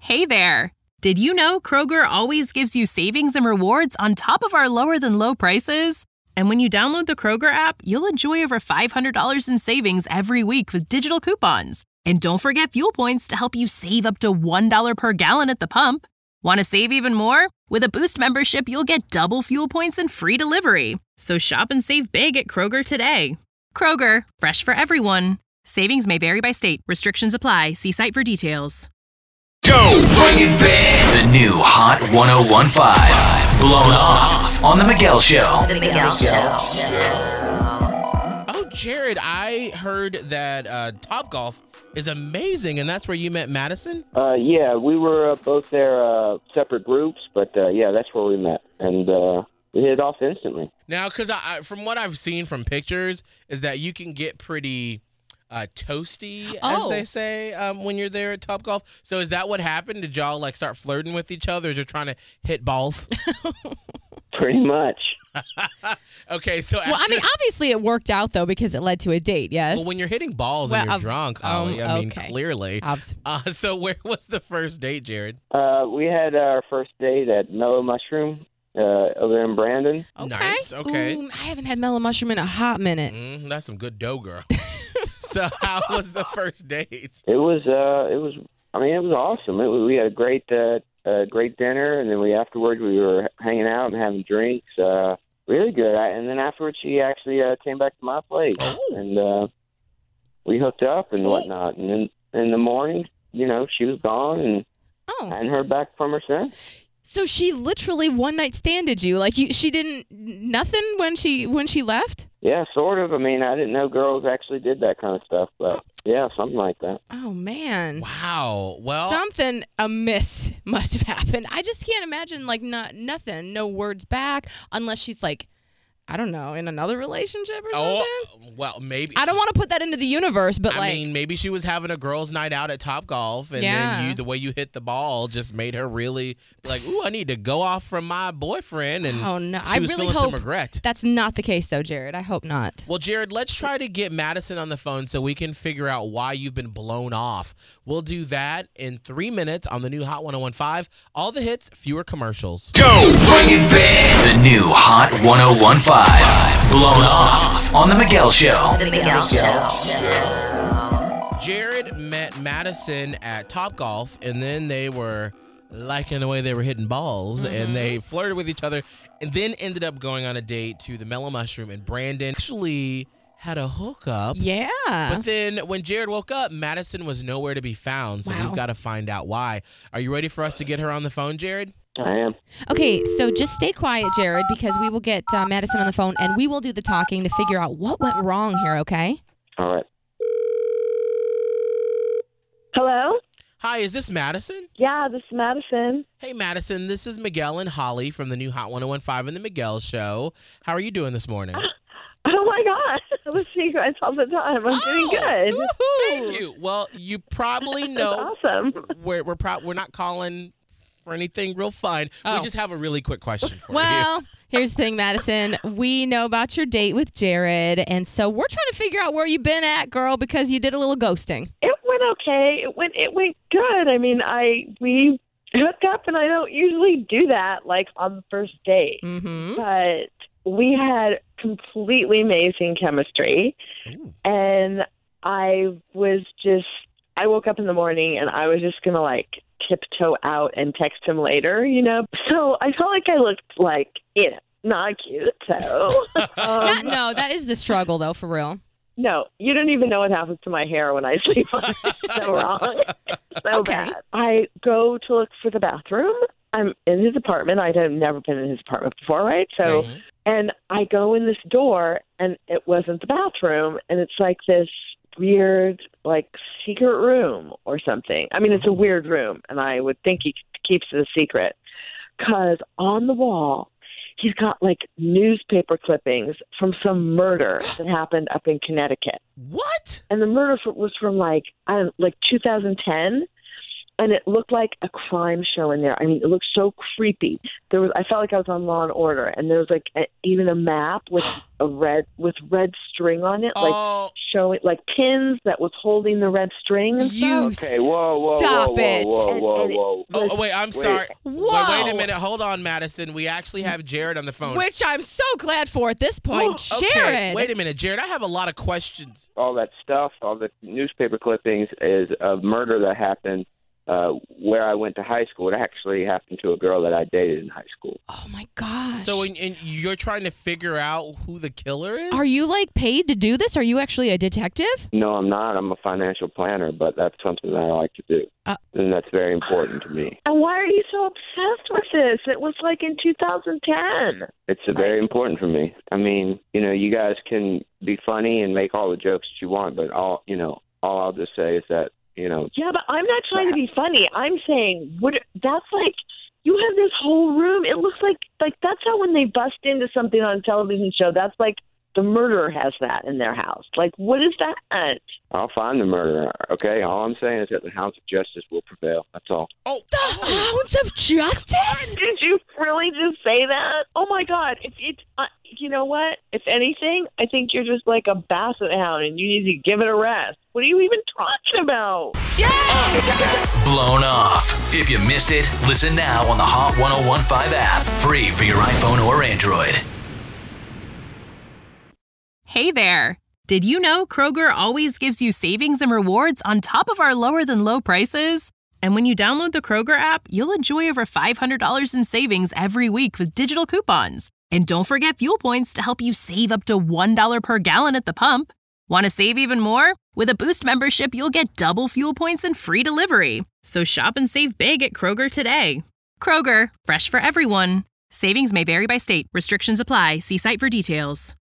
Hey there! Did you know Kroger always gives you savings and rewards on top of our lower-than-low prices? And when you download the Kroger app, you'll enjoy over $500 in savings every week with digital coupons. And don't forget fuel points to help you save up to $1 per gallon at the pump. Want to save even more? With a Boost membership, you'll get double fuel points and free delivery. So shop and save big at Kroger today. Kroger, fresh for everyone. Savings may vary by state. Restrictions apply. See site for details. Go! Bring it back! The new Hot 101.5. Blown off on The Miguel Show. The Miguel Show. Oh, Jared, I heard that Topgolf is amazing, and that's where you met Madison? Yeah, we were both there, separate groups, but yeah, that's where we met, and we hit it off instantly. Now, because from what I've seen from pictures, is that you can get pretty toasty, as they say, when you're there at Topgolf. So is that what happened? Did y'all like start flirting with each other, or just trying to hit balls? Pretty much. Okay, so well, I mean, obviously it worked out though because it led to a date. Yes. Well, when you're hitting balls and you're drunk, Holly, I mean, clearly. So where was the first date, Jared? We had our first date at Mellow Mushroom over in Brandon. Okay. Nice. Okay. Ooh, I haven't had Mellow Mushroom in a hot minute. That's some good dough, girl. So how was the first date? It was awesome. We had a great dinner, and then afterwards we were hanging out and having drinks. Really good. And then afterwards she actually came back to my place, and we hooked up and whatnot. And then in the morning, she was gone, and I hadn't heard back from her since. So she literally one night standed you, like she didn't nothing when she left. Yeah, sort of. I mean, I didn't know girls actually did that kind of stuff, but yeah, something like that. Oh man! Wow. Well, something amiss must have happened. I just can't imagine nothing, no words back, unless she's like, I don't know, in another relationship or something? Well, maybe. I don't want to put that into the universe, but I mean, maybe she was having a girls' night out at Topgolf, and then the way you hit the ball just made her really be like, ooh, I need to go off from my boyfriend. And she was feeling some regret. That's not the case, though, Jared. I hope not. Well, Jared, let's try to get Madison on the phone so we can figure out why you've been blown off. We'll do that in 3 minutes on the new Hot 101.5. All the hits, fewer commercials. Go! Bring it back! The new Hot 101.5. Blown off on The Miguel Show. The Miguel Show. Jared met Madison at Topgolf, and then they were liking the way they were hitting balls, and they flirted with each other, and then ended up going on a date to the Mellow Mushroom, and Brandon actually had a hookup. Yeah. But then when Jared woke up, Madison was nowhere to be found, so we've got to find out why. Are you ready for us to get her on the phone, Jared? I am. Okay, so just stay quiet, Jared, because we will get Madison on the phone, and we will do the talking to figure out what went wrong here, okay? All right. Hello? Hi, is this Madison? Yeah, this is Madison. Hey, Madison, this is Miguel and Holly from the new Hot 101.5 and the Miguel Show. How are you doing this morning? Oh, my God. I was seeing you guys all the time. I'm doing good. Thank you. Well, you probably know awesome. we're not calling for anything real fun. We just have a really quick question for you. Well, here's the thing, Madison. We know about your date with Jared, and so we're trying to figure out where you've been at, girl, because you did a little ghosting. It went okay. It went good. I mean, we hooked up, and I don't usually do that, like, on the first date. Mm-hmm. But we had completely amazing chemistry, and I woke up in the morning, and I was just going to, like, tiptoe out and text him later, So I felt like I looked like, not cute, so. No, that is the struggle, though, for real. No, you don't even know what happens to my hair when I sleep on it. It's so wrong. So bad. I go to look for the bathroom. I'm in his apartment. I'd never been in his apartment before, right? So, and I go in this door, and it wasn't the bathroom, and it's like this weird, like, secret room or something. I mean, it's a weird room, and I would think he keeps it a secret. Because on the wall, he's got, like, newspaper clippings from some murder that happened up in Connecticut. What? And the murder was from, like 2010. and it looked like a crime show in there. I mean, it looked so creepy. I felt like I was on Law and Order, and there was like even a map with red string on it, like showing like pins that was holding the red string and stuff. Okay, whoa, Stop it. whoa. Oh, wait, I'm sorry. Whoa. Wait a minute. Hold on, Madison. We actually have Jared on the phone. Which I'm so glad for at this point. Jared. Okay, wait a minute, Jared. I have a lot of questions. All that stuff, all the newspaper clippings is a murder that happened where I went to high school. It actually happened to a girl that I dated in high school. Oh, my gosh. So and you're trying to figure out who the killer is? Are you, like, paid to do this? Are you actually a detective? No, I'm not. I'm a financial planner, but that's something that I like to do. And that's very important to me. And why are you so obsessed with this? It was like in 2010. It's very important for me. I mean, you guys can be funny and make all the jokes that you want, but all I'll just say is that, Yeah, but I'm not trying to be funny. I'm saying, that's like, you have this whole room. It looks like that's how when they bust into something on a television show, that's like the murderer has that in their house. Like, what is that? I'll find the murderer, okay? All I'm saying is that the hounds of justice will prevail. That's all. Oh, the hounds of justice? Did you really just say that? Oh, my God. You know what? If anything, I think you're just like a basset hound and you need to give it a rest. What are you even talking about? Blown Off. If you missed it, listen now on the Hot 101.5 app. Free for your iPhone or Android. Hey there. Did you know Kroger always gives you savings and rewards on top of our lower than low prices? And when you download the Kroger app, you'll enjoy over $500 in savings every week with digital coupons. And don't forget fuel points to help you save up to $1 per gallon at the pump. Want to save even more? With a Boost membership, you'll get double fuel points and free delivery. So shop and save big at Kroger today. Kroger, fresh for everyone. Savings may vary by state. Restrictions apply. See site for details.